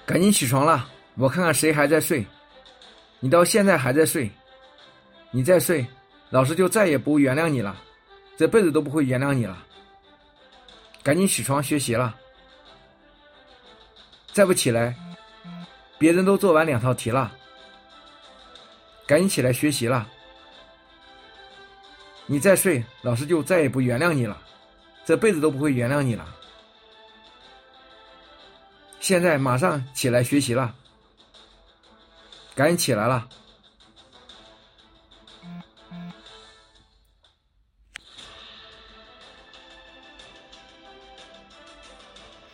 赶紧起床了，我看看谁还在睡。你到现在还在睡，你再睡，老师就再也不原谅你了，这辈子都不会原谅你了。赶紧起床学习了，再不起来，别人都做完2套题了。赶紧起来学习了，你再睡，老师就再也不原谅你了，这辈子都不会原谅你了。现在马上起来学习了，赶紧起来了。